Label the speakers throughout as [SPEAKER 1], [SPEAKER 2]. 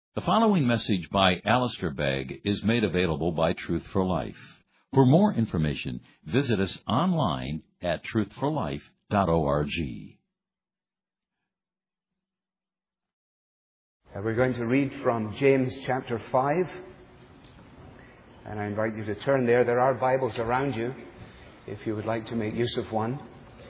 [SPEAKER 1] The following message by Alistair Begg is made available by Truth for Life. For more information, visit us online at truthforlife.org.
[SPEAKER 2] We're going to read from James chapter 5, and I invite you to turn there. There are Bibles around you if you would like to make use of one.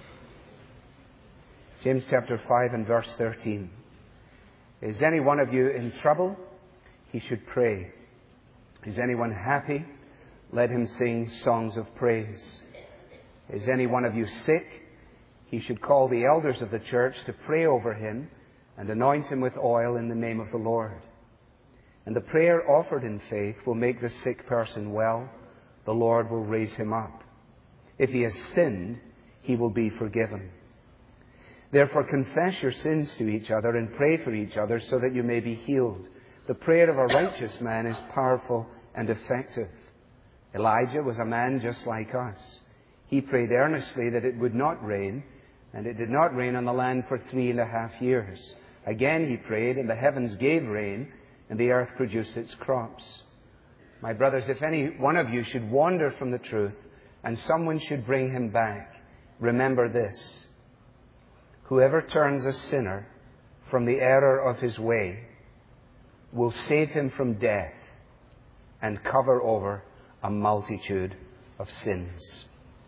[SPEAKER 2] James chapter 5 and verse 13. Is any one of you in trouble? He should pray. Is anyone happy? Let him sing songs of praise. Is any one of you sick? He should call the elders of the church to pray over him and anoint him with oil in the name of the Lord. And the prayer offered in faith will make the sick person well. The Lord will raise him up. If he has sinned, he will be forgiven. Therefore confess your sins to each other and pray for each other so that you may be healed. The prayer of a righteous man is powerful and effective. Elijah was a man just like us. He prayed earnestly that it would not rain, and it did not rain on the land for 3.5 years. Again he prayed, and the heavens gave rain, and the earth produced its crops. My brothers, if any one of you should wander from the truth, and someone should bring him back, remember this. Whoever turns a sinner from the error of his way will save him from death and cover over a multitude of sins.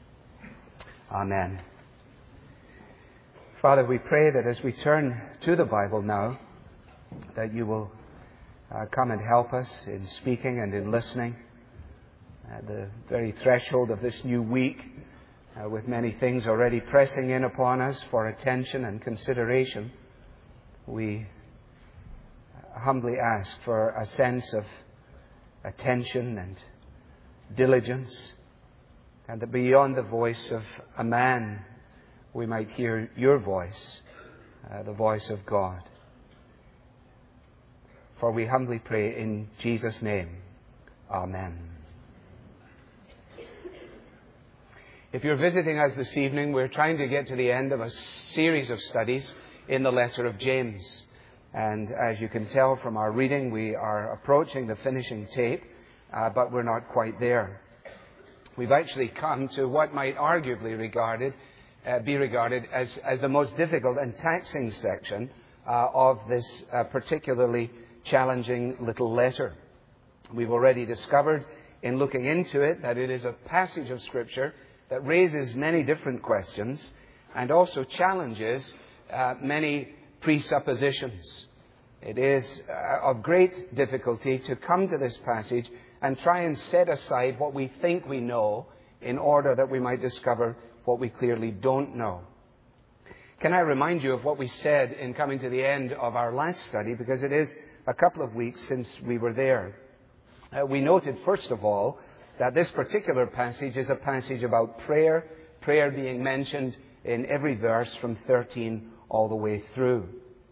[SPEAKER 2] Amen. Father, we pray that as we turn to the Bible now, that you will come and help us in speaking and in listening. At the very threshold of this new week, with many things already pressing in upon us for attention and consideration, we humbly ask for a sense of attention and diligence, and that beyond the voice of a man, we might hear your voice, the voice of God. For we humbly pray in Jesus' name. Amen. If you're visiting us this evening, we're trying to get to the end of a series of studies in the letter of James. And as you can tell from our reading, we are approaching the finishing tape, but we're not quite there. We've actually come to what might arguably be regarded as the most difficult and taxing section of this particularly challenging little letter. We've already discovered in looking into it that it is a passage of Scripture that raises many different questions and also challenges many presuppositions. It is of great difficulty to come to this passage and try and set aside what we think we know in order that we might discover what we clearly don't know. Can I remind you of what we said in coming to the end of our last study, because it is a couple of weeks since we were there. We noted, first of all, that this particular passage is a passage about prayer being mentioned in every verse from 13 all the way through.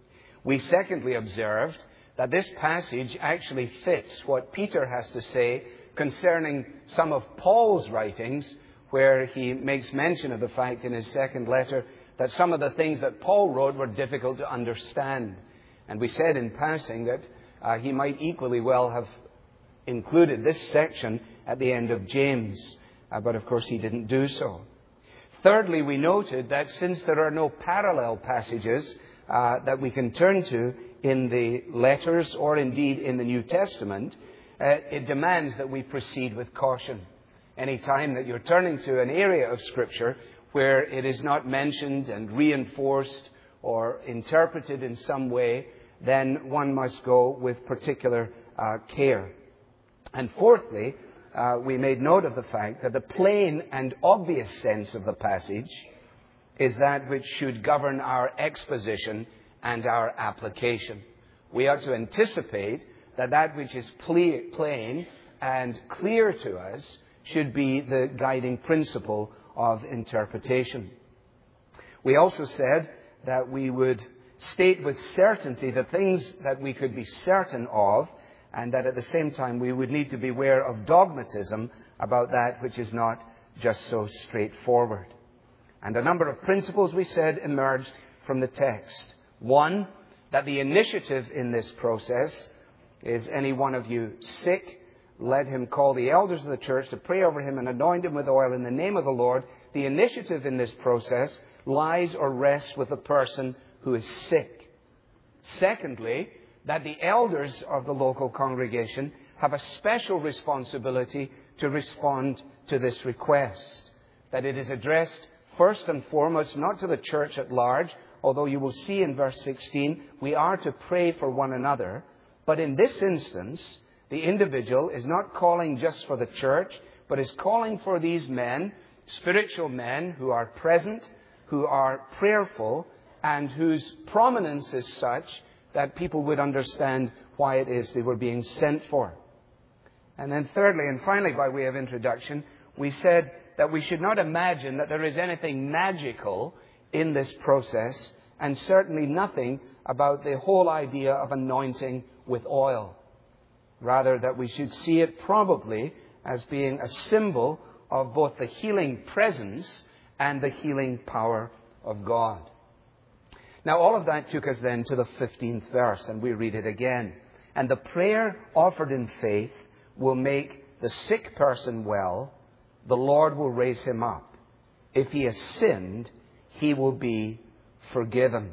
[SPEAKER 2] We secondly observed that this passage actually fits what Peter has to say concerning some of Paul's writings, where he makes mention of the fact in his second letter that some of the things that Paul wrote were difficult to understand. And we said in passing that he might equally well have included this section at the end of James, but of course he didn't do so. Thirdly, we noted that since there are no parallel passages that we can turn to in the letters or indeed in the New Testament, it demands that we proceed with caution. Any time that you're turning to an area of Scripture where it is not mentioned and reinforced or interpreted in some way, then one must go with particular care. And fourthly, we made note of the fact that the plain and obvious sense of the passage is that which should govern our exposition and our application. We are to anticipate that which is plain and clear to us should be the guiding principle of interpretation. We also said that we would state with certainty the things that we could be certain of, and that at the same time we would need to beware of dogmatism about that which is not just so straightforward. And a number of principles, we said, emerged from the text. One, that the initiative in this process Is any one of you sick? Let him call the elders of the church to pray over him and anoint him with oil in the name of the Lord. The initiative in this process lies or rests with the person who is sick. Secondly, that the elders of the local congregation have a special responsibility to respond to this request. That it is addressed first and foremost not to the church at large, although you will see in verse 16, we are to pray for one another. But in this instance, the individual is not calling just for the church, but is calling for these men, spiritual men who are present, who are prayerful, and whose prominence is such that people would understand why it is they were being sent for. And then thirdly, and finally, by way of introduction, we said that we should not imagine that there is anything magical in this process, and certainly nothing about the whole idea of anointing with oil. Rather, that we should see it probably as being a symbol of both the healing presence and the healing power of God. Now, all of that took us then to the 15th verse, and we read it again. And the prayer offered in faith will make the sick person well. The Lord will raise him up. If he has sinned, he will be forgiven.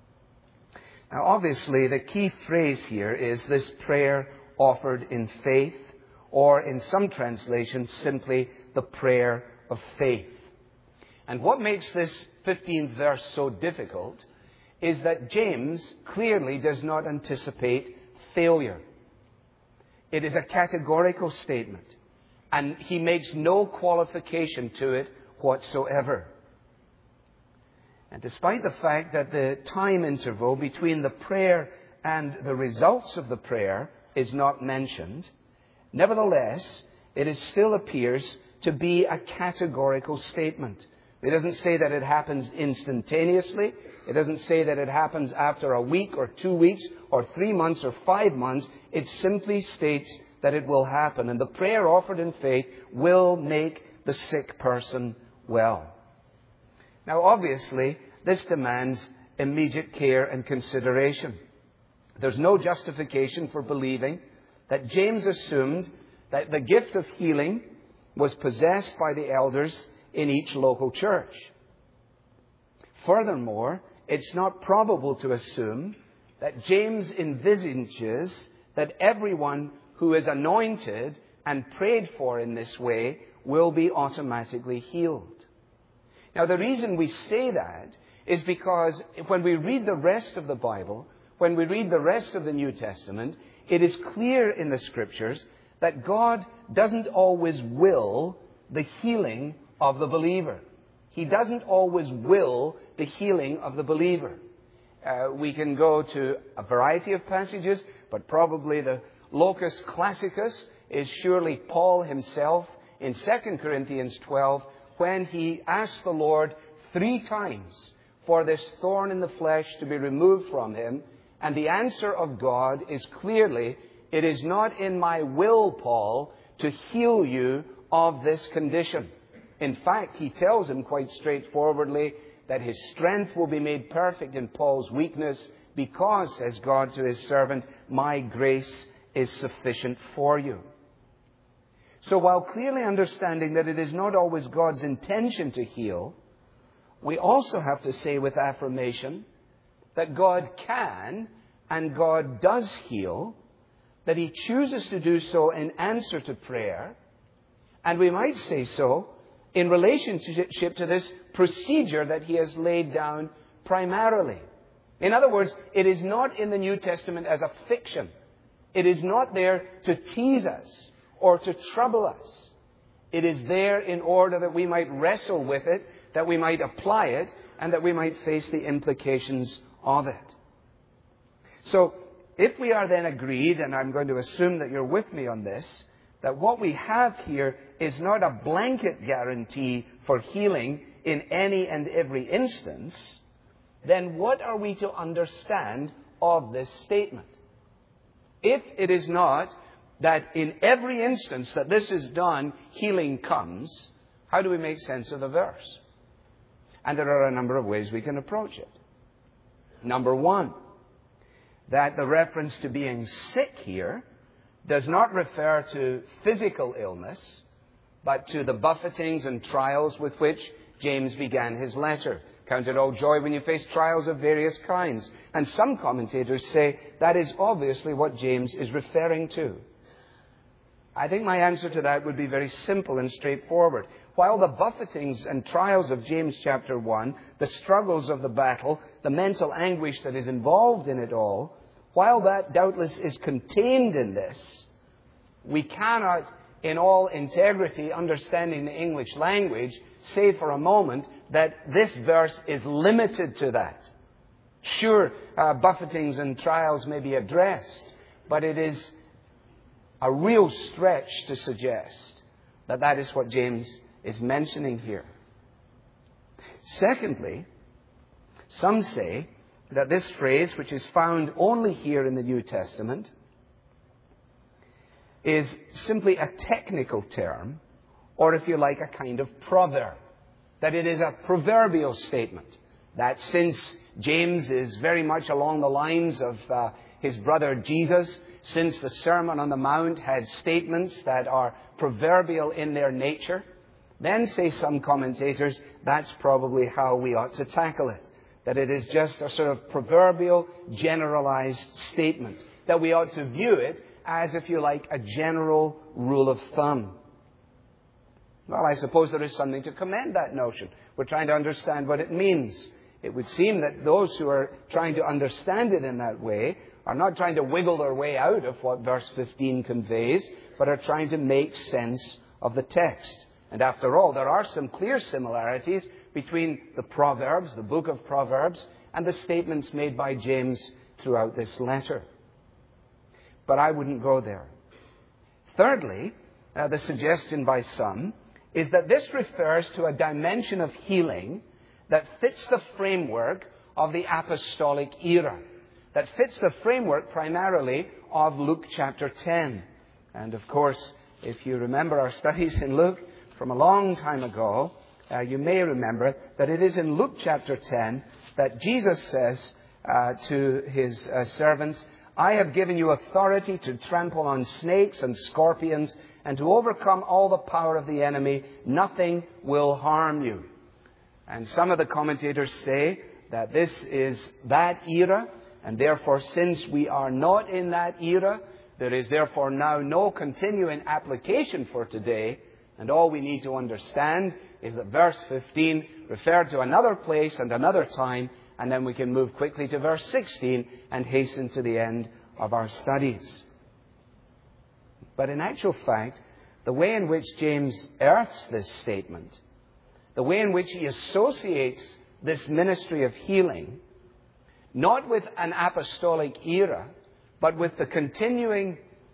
[SPEAKER 2] Now, obviously, the key phrase here is this prayer offered in faith, or in some translations, simply the prayer of faith. And what makes this 15th verse so difficult is that James clearly does not anticipate failure. It is a categorical statement, and he makes no qualification to it whatsoever. And despite the fact that the time interval between the prayer and the results of the prayer is not mentioned, nevertheless, it still appears to be a categorical statement. It doesn't say that it happens instantaneously. It doesn't say that it happens after a week or 2 weeks or 3 months or 5 months. It simply states that it will happen. And the prayer offered in faith will make the sick person well. Now, obviously, this demands immediate care and consideration. There's no justification for believing that James assumed that the gift of healing was possessed by the elders in each local church. Furthermore, it's not probable to assume that James envisages that everyone who is anointed and prayed for in this way will be automatically healed. Now, the reason we say that is because when we read the rest of the Bible, when we read the rest of the New Testament, it is clear in the Scriptures that God doesn't always will the healing of the believer. He doesn't always will the healing of the believer. We can go to a variety of passages, but probably the locus classicus is surely Paul himself in 2 Corinthians 12, when he asked the Lord 3 times for this thorn in the flesh to be removed from him. And the answer of God is clearly, it is not in my will, Paul, to heal you of this condition. In fact, he tells him quite straightforwardly that his strength will be made perfect in Paul's weakness because, says God to his servant, my grace is sufficient for you. So while clearly understanding that it is not always God's intention to heal, we also have to say with affirmation that God can and God does heal, that He chooses to do so in answer to prayer, and we might say so in relationship to this procedure that He has laid down primarily. In other words, it is not in the New Testament as a fiction. It is not there to tease us or to trouble us. It is there in order that we might wrestle with it, that we might apply it, and that we might face the implications of it. So, if we are then agreed, and I'm going to assume that you're with me on this, that what we have here is not a blanket guarantee for healing in any and every instance, then what are we to understand of this statement? If it is not that in every instance that this is done, healing comes, how do we make sense of the verse? And there are a number of ways we can approach it. Number one, that the reference to being sick here does not refer to physical illness, but to the buffetings and trials with which James began his letter. Count it all joy when you face trials of various kinds. And some commentators say that is obviously what James is referring to. I think my answer to that would be very simple and straightforward. While the buffetings and trials of James chapter 1, the struggles of the battle, the mental anguish that is involved in it all, while that doubtless is contained in this, we cannot, in all integrity, understanding the English language, say for a moment that this verse is limited to that. Sure, buffetings and trials may be addressed, but it is a real stretch to suggest that that is what James is mentioning here. Secondly, some say that this phrase, which is found only here in the New Testament, is simply a technical term, or if you like, a kind of proverb. That it is a proverbial statement. That since James is very much along the lines of his brother Jesus, since the Sermon on the Mount had statements that are proverbial in their nature, then say some commentators, that's probably how we ought to tackle it. That it is just a sort of proverbial, generalized statement. That we ought to view it as, if you like, a general rule of thumb. Well, I suppose there is something to commend that notion. We're trying to understand what it means. It would seem that those who are trying to understand it in that way are not trying to wiggle their way out of what verse 15 conveys, but are trying to make sense of the text. And after all, there are some clear similarities between the Proverbs, the book of Proverbs, and the statements made by James throughout this letter. But I wouldn't go there. Thirdly, the suggestion by some is that this refers to a dimension of healing that fits the framework of the apostolic era, that fits the framework primarily of Luke chapter 10. And of course, if you remember our studies in Luke from a long time ago, you may remember that it is in Luke chapter 10 that Jesus says to his servants, I have given you authority to trample on snakes and scorpions and to overcome all the power of the enemy. Nothing will harm you. And some of the commentators say that this is that era, and therefore since we are not in that era, there is therefore now no continuing application for today, and all we need to understand is that verse 15 referred to another place and another time, and then we can move quickly to verse 16 and hasten to the end of our studies. But in actual fact, the way in which James earths this statement, the way in which he associates this ministry of healing, not with an apostolic era, but with the continuing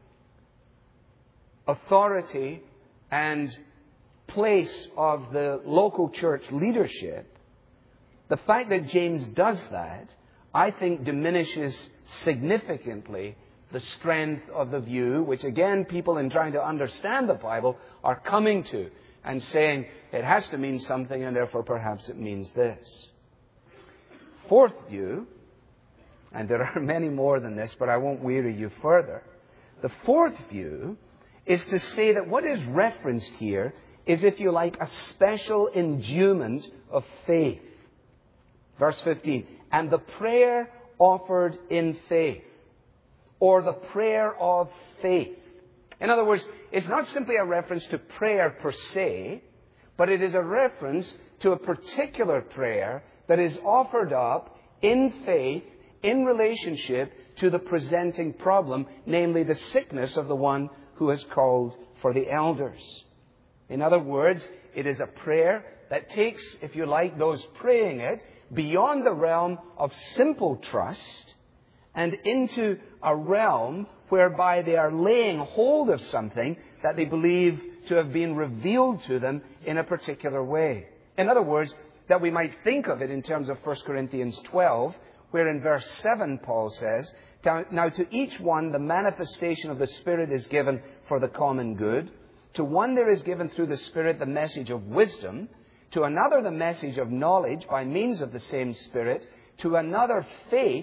[SPEAKER 2] authority and place of the local church leadership, the fact that James does that, I think, diminishes significantly the strength of the view, which again, people in trying to understand the Bible are coming to and saying it has to mean something and therefore perhaps it means this. Fourth view, and there are many more than this, but I won't weary you further. The fourth view is to say that what is referenced here is, if you like, a special endowment of faith. Verse 15, and the prayer offered in faith, or the prayer of faith. In other words, it's not simply a reference to prayer per se, but it is a reference to a particular prayer that is offered up in faith in relationship to the presenting problem, namely the sickness of the one who has called for the elders. In other words, it is a prayer that takes, if you like, those praying it beyond the realm of simple trust and into a realm whereby they are laying hold of something that they believe to have been revealed to them in a particular way. In other words, that we might think of it in terms of 1 Corinthians 12, where in verse 7 Paul says, now to each one the manifestation of the Spirit is given for the common good. To one there is given through the Spirit the message of wisdom, to another the message of knowledge by means of the same Spirit, to another faith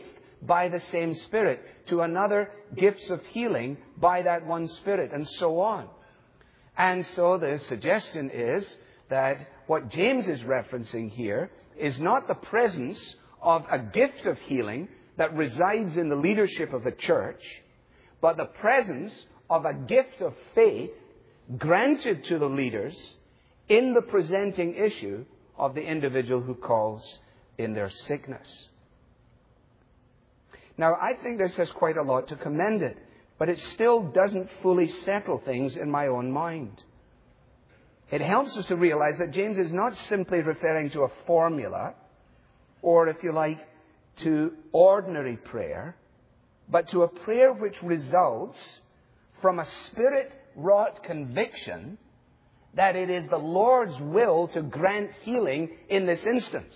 [SPEAKER 2] by the same Spirit, to another gifts of healing by that one Spirit, and so on. And so the suggestion is that what James is referencing here is not the presence of a gift of healing that resides in the leadership of the church, but the presence of a gift of faith granted to the leaders in the presenting issue of the individual who calls in their sickness. Now, I think this has quite a lot to commend it, but it still doesn't fully settle things in my own mind. It helps us to realize that James is not simply referring to a formula, or, if you like, to ordinary prayer, but to a prayer which results from a Spirit-wrought conviction that it is the Lord's will to grant healing in this instance.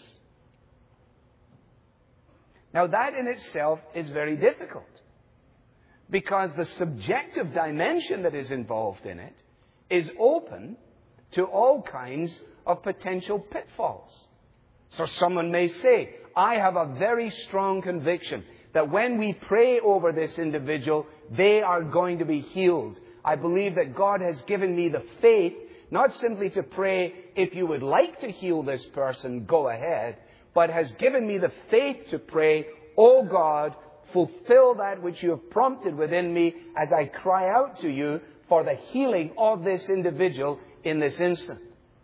[SPEAKER 2] Now, that in itself is very difficult, because the subjective dimension that is involved in it is open to all kinds of potential pitfalls. So someone may say, I have a very strong conviction that when we pray over this individual, they are going to be healed. I believe that God has given me the faith, not simply to pray, if you would like to heal this person, go ahead, but has given me the faith to pray, oh God, fulfill that which you have prompted within me as I cry out to you for the healing of this individual in this instant.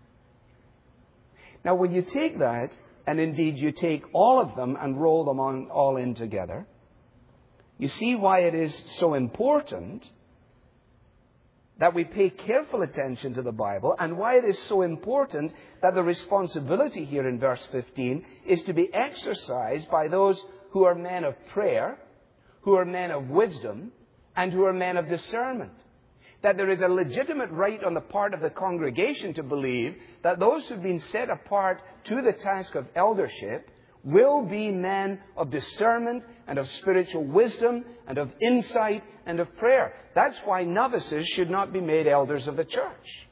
[SPEAKER 2] Now, when you take that, and indeed you take all of them and roll them all in together, you see why it is so important that we pay careful attention to the Bible, and why it is so important that the responsibility here in verse 15 is to be exercised by those who are men of prayer, who are men of wisdom, and who are men of discernment. That there is a legitimate right on the part of the congregation to believe that those who've been set apart to the task of eldership will be men of discernment and of spiritual wisdom and of insight and of prayer. That's why novices should not be made elders of the church.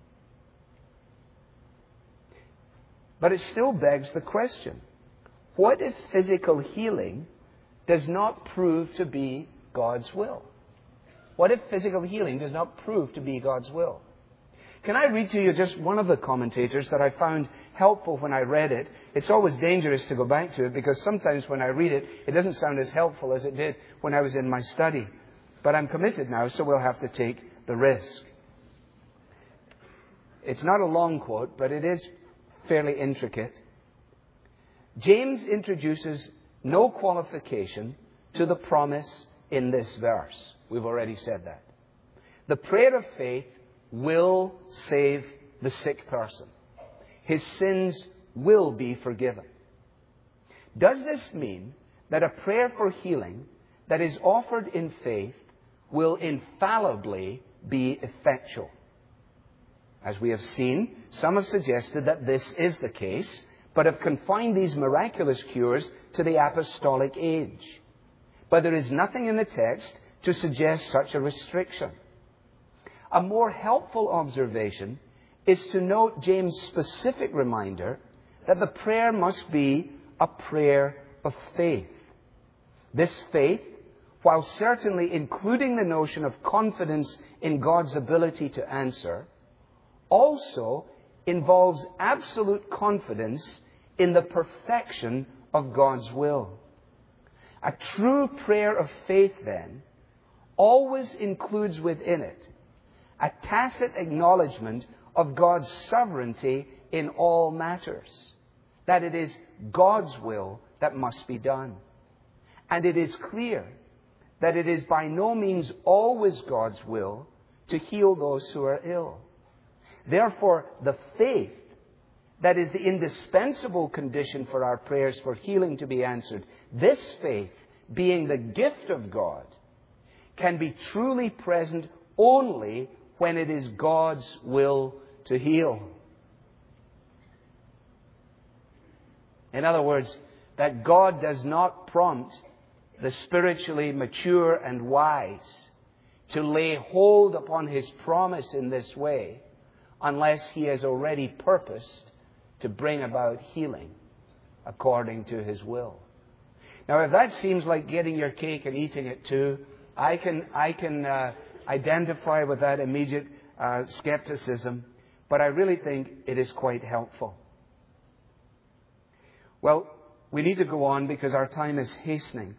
[SPEAKER 2] But it still begs the question, what if physical healing does not prove to be God's will? What if physical healing does not prove to be God's will? Can I read to you just one of the commentators that I found helpful when I read it? It's always dangerous to go back to it, because sometimes when I read it, it doesn't sound as helpful as it did when I was in my study. But I'm committed now, so we'll have to take the risk. It's not a long quote, but it is fairly intricate. James introduces no qualification to the promise in this verse. We've already said that. The prayer of faith will save the sick person. His sins will be forgiven. Does this mean that a prayer for healing that is offered in faith will infallibly be effectual? As we have seen, some have suggested that this is the case, but have confined these miraculous cures to the apostolic age. But there is nothing in the text to suggest such a restriction. A more helpful observation is to note James' specific reminder that the prayer must be a prayer of faith. This faith, while certainly including the notion of confidence in God's ability to answer, also involves absolute confidence in the perfection of God's will. A true prayer of faith, then, always includes within it a tacit acknowledgement of God's sovereignty in all matters, that it is God's will that must be done. And it is clear that it is by no means always God's will to heal those who are ill. Therefore, the faith that is the indispensable condition for our prayers for healing to be answered, this faith, being the gift of God, can be truly present only when it is God's will to heal. In other words, that God does not prompt the spiritually mature and wise to lay hold upon His promise in this way unless He has already purposed to bring about healing according to His will. Now, if that seems like getting your cake and eating it too, I can identify with that immediate skepticism, but I really think it is quite helpful. Well, we need to go on because our time is hastening.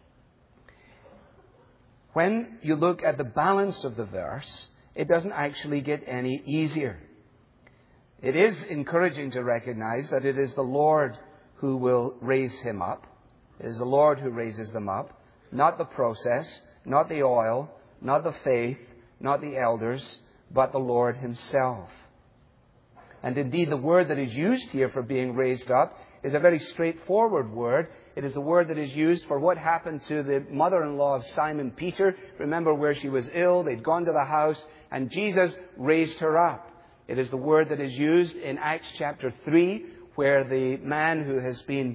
[SPEAKER 2] When you look at the balance of the verse, it doesn't actually get any easier. It is encouraging to recognize that it is the Lord who will raise him up. It is the Lord who raises them up, not the process, not the oil, not the faith, not the elders, but the Lord himself. And indeed, the word that is used here for being raised up is a very straightforward word. It is the word that is used for what happened to the mother-in-law of Simon Peter. Remember where she was ill, they'd gone to the house, and Jesus raised her up. It is the word that is used in Acts chapter 3, where the man who has been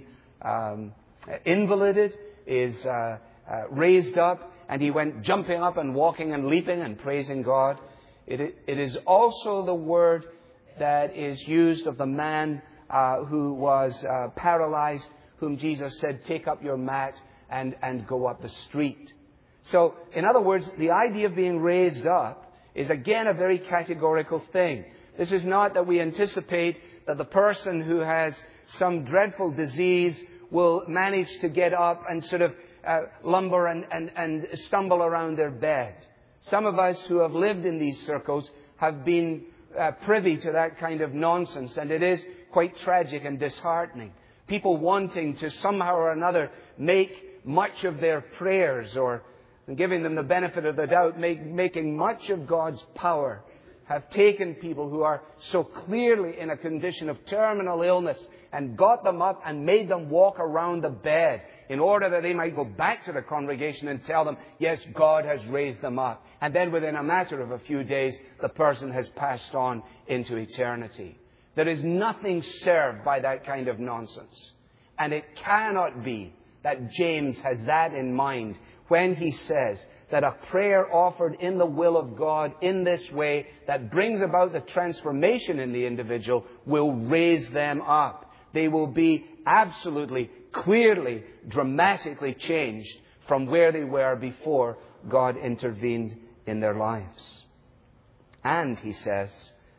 [SPEAKER 2] invalided is raised up, and he went jumping up and walking and leaping and praising God. It is also the word that is used of the man who was paralyzed, whom Jesus said, take up your mat and go up the street. So, in other words, the idea of being raised up is again a very categorical thing. This is not that we anticipate that the person who has some dreadful disease will manage to get up and sort of lumber and stumble around their bed. Some of us who have lived in these circles have been privy to that kind of nonsense, and it is quite tragic and disheartening. People wanting to somehow or another make much of their prayers, or giving them the benefit of the doubt, making much of God's power, have taken people who are so clearly in a condition of terminal illness and got them up and made them walk around the bed in order that they might go back to the congregation and tell them, yes, God has raised them up. And then within a matter of a few days, the person has passed on into eternity. There is nothing served by that kind of nonsense. And it cannot be that James has that in mind when he says that a prayer offered in the will of God in this way that brings about the transformation in the individual will raise them up. They will be absolutely, clearly, dramatically changed from where they were before God intervened in their lives. And, he says,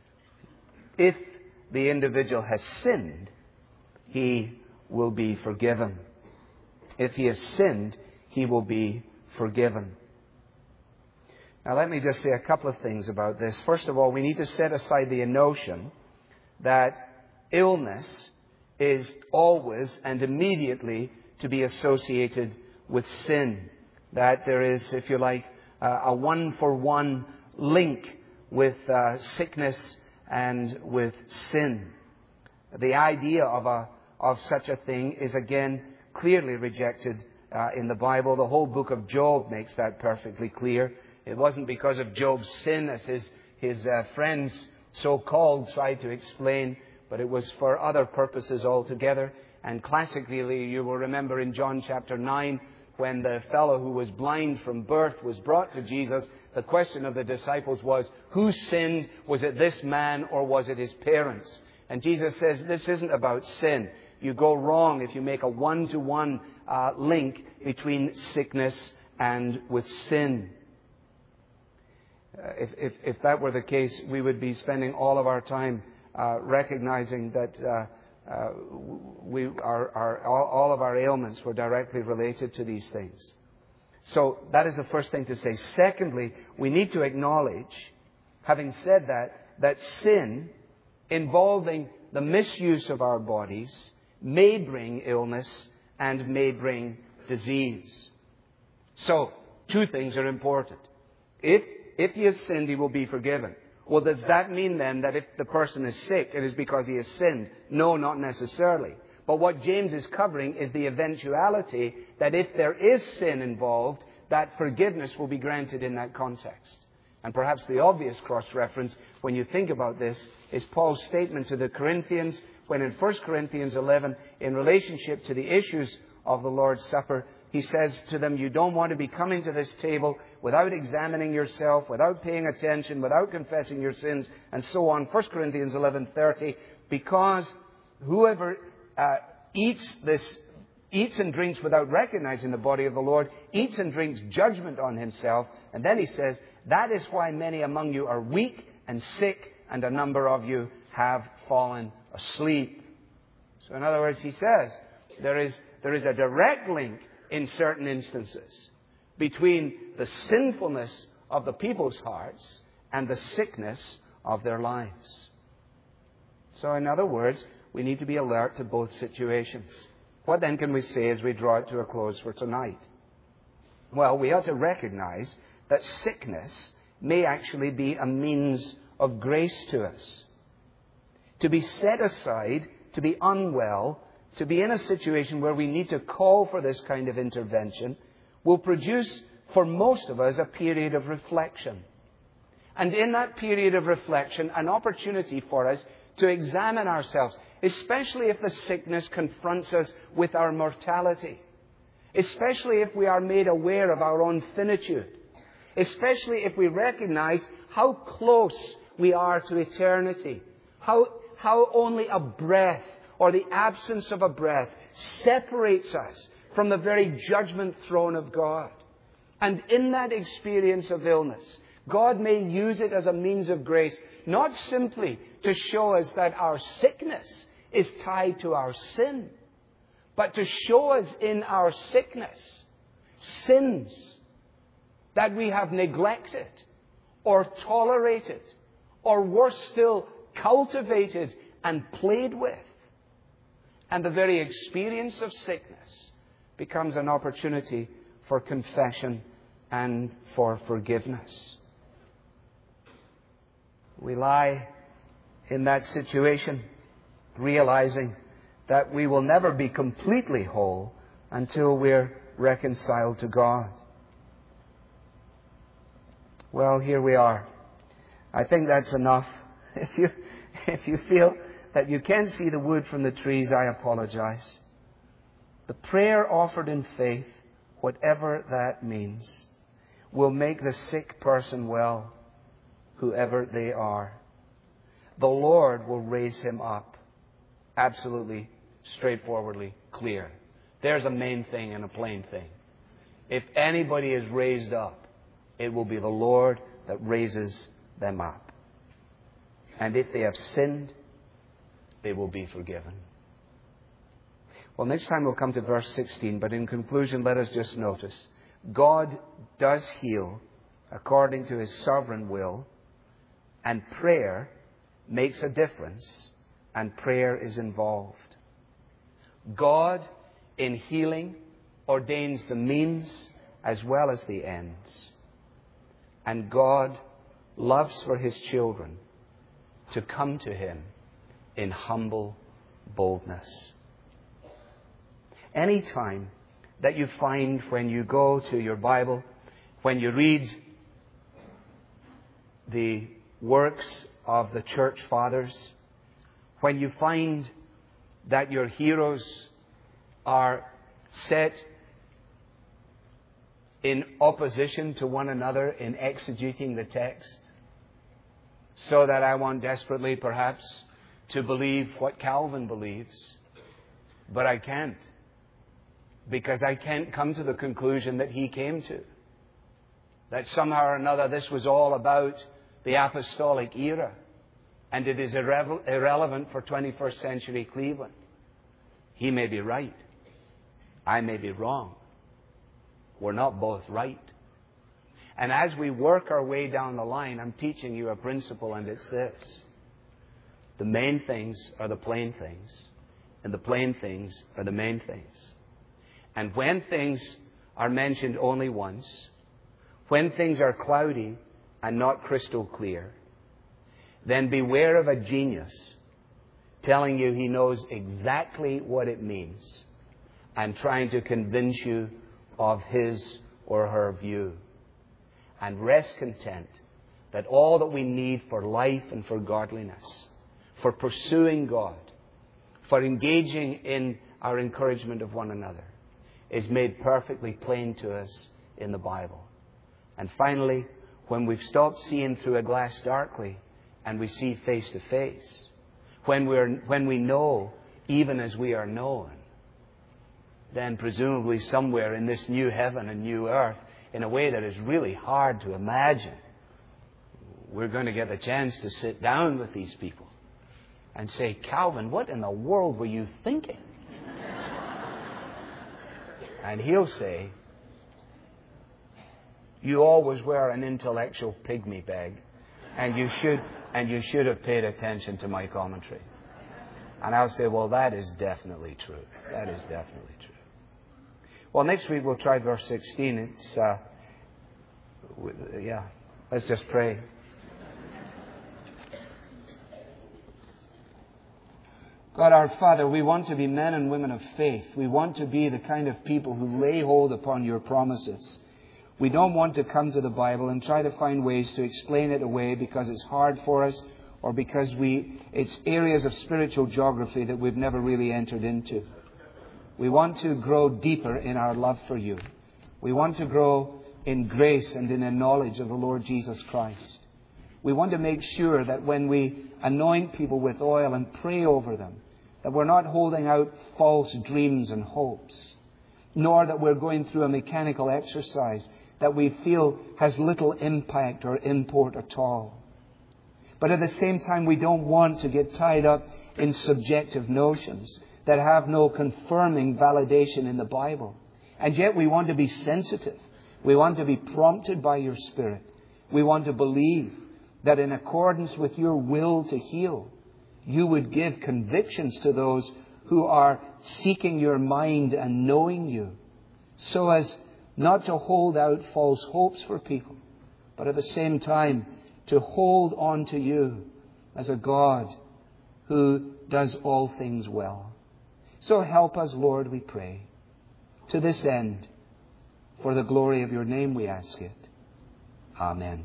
[SPEAKER 2] if the individual has sinned, he will be forgiven. If he has sinned, he will be forgiven. Now, let me just say a couple of things about this. First of all, we need to set aside the notion that illness is always and immediately to be associated with sin. That there is, if you like, a one-for-one link with sickness and with sin. The idea of such a thing is again clearly rejected in the Bible. The whole book of Job makes that perfectly clear. It wasn't because of Job's sin, as his friends, so-called, tried to explain, but it was for other purposes altogether. And classically, you will remember in John chapter 9, when the fellow who was blind from birth was brought to Jesus, the question of the disciples was, who sinned? Was it this man or was it his parents? And Jesus says, this isn't about sin. You go wrong if you make a one-to-one link between sickness and with sin. If that were the case, we would be spending all of our time recognizing that all of our ailments were directly related to these things. So that is the first thing to say. Secondly, we need to acknowledge, having said that sin involving the misuse of our bodies may bring illness and may bring disease. So, two things are important. If he has sinned, he will be forgiven. Well, does that mean then that if the person is sick, it is because he has sinned? No, not necessarily. But what James is covering is the eventuality that if there is sin involved, that forgiveness will be granted in that context. And perhaps the obvious cross-reference, when you think about this, is Paul's statement to the Corinthians, when in 1 Corinthians 11, in relationship to the issues of the Lord's Supper, he says to them, you don't want to be coming to this table without examining yourself, without paying attention, without confessing your sins, and so on. 1 Corinthians 11:30, because whoever eats this eats and drinks without recognizing the body of the Lord, eats and drinks judgment on himself. And then he says, that is why many among you are weak and sick, and a number of you have fallen asleep. So in other words, he says, there is a direct link in certain instances between the sinfulness of the people's hearts and the sickness of their lives. So in other words, we need to be alert to both situations. What then can we say as we draw it to a close for tonight? Well, we ought to recognize that sickness may actually be a means of grace to us. To be set aside, to be unwell, to be in a situation where we need to call for this kind of intervention will produce, for most of us, a period of reflection. And in that period of reflection, an opportunity for us to examine ourselves, especially if the sickness confronts us with our mortality, especially if we are made aware of our own finitude, especially if we recognize how close we are to eternity, how only a breath or the absence of a breath separates us from the very judgment throne of God. And in that experience of illness, God may use it as a means of grace, not simply to show us that our sickness is tied to our sin, but to show us in our sickness sins that we have neglected or tolerated, or worse still, cultivated and played with. And the very experience of sickness becomes an opportunity for confession and for forgiveness. We lie in that situation, realizing that we will never be completely whole until we're reconciled to God. Well, here we are. I think that's enough. If you feel that you can't see the wood from the trees, I apologize. The prayer offered in faith, whatever that means, will make the sick person well, whoever they are. The Lord will raise him up. Absolutely, straightforwardly clear. There's a main thing and a plain thing. If anybody is raised up, it will be the Lord that raises them up. And if they have sinned, they will be forgiven. Well, next time we'll come to verse 16, but in conclusion, let us just notice, God does heal according to His sovereign will, and prayer makes a difference, and prayer is involved. God, in healing, ordains the means as well as the ends. And God loves for His children to come to Him in humble boldness. Any time that you find when you go to your Bible, when you read the works of the church fathers, when you find that your heroes are set in opposition to one another in exegeting the text, so that I want desperately, perhaps, to believe what Calvin believes, but I can't, because I can't come to the conclusion that he came to. That somehow or another this was all about the apostolic era, and it is irrelevant for 21st century Cleveland. He may be right. I may be wrong. We're not both right. And as we work our way down the line, I'm teaching you a principle, and it's this. The main things are the plain things, and the plain things are the main things. And when things are mentioned only once, when things are cloudy and not crystal clear, then beware of a genius telling you he knows exactly what it means and trying to convince you of his or her view. And rest content that all that we need for life and for godliness, for pursuing God, for engaging in our encouragement of one another, is made perfectly plain to us in the Bible. And finally, when we've stopped seeing through a glass darkly and we see face to face, when we know even as we are known, then presumably somewhere in this new heaven and new earth, in a way that is really hard to imagine, we're going to get a chance to sit down with these people and say, Calvin, what in the world were you thinking? And he'll say, you always were an intellectual pygmy, Begg, and you should have paid attention to my commentary. And I'll say, well, that is definitely true. That is definitely true. Well, next week we'll try verse 16. Let's just pray. God our Father, we want to be men and women of faith. We want to be the kind of people who lay hold upon your promises. We don't want to come to the Bible and try to find ways to explain it away because it's hard for us or because it's areas of spiritual geography that we've never really entered into. We want to grow deeper in our love for you. We want to grow in grace and in a knowledge of the Lord Jesus Christ. We want to make sure that when we anoint people with oil and pray over them, that we're not holding out false dreams and hopes, nor that we're going through a mechanical exercise that we feel has little impact or import at all. But at the same time, we don't want to get tied up in subjective notions that have no confirming validation in the Bible. And yet we want to be sensitive. We want to be prompted by your Spirit. We want to believe that in accordance with your will to heal, you would give convictions to those who are seeking your mind and knowing you, so as not to hold out false hopes for people, but at the same time to hold on to you as a God who does all things well. So help us, Lord, we pray. To this end, for the glory of your name we ask it. Amen.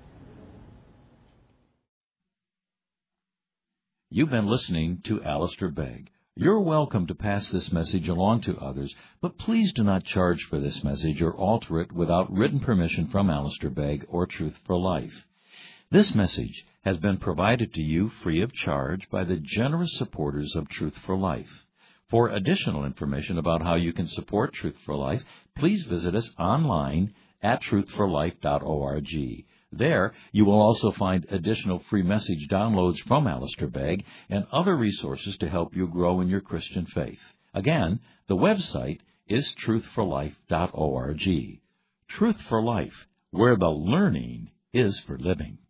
[SPEAKER 1] You've been listening to Alistair Begg. You're welcome to pass this message along to others, but please do not charge for this message or alter it without written permission from Alistair Begg or Truth for Life. This message has been provided to you free of charge by the generous supporters of Truth for Life. For additional information about how you can support Truth for Life, please visit us online at truthforlife.org. There, you will also find additional free message downloads from Alistair Begg and other resources to help you grow in your Christian faith. Again, the website is truthforlife.org. Truth for Life, where the learning is for living.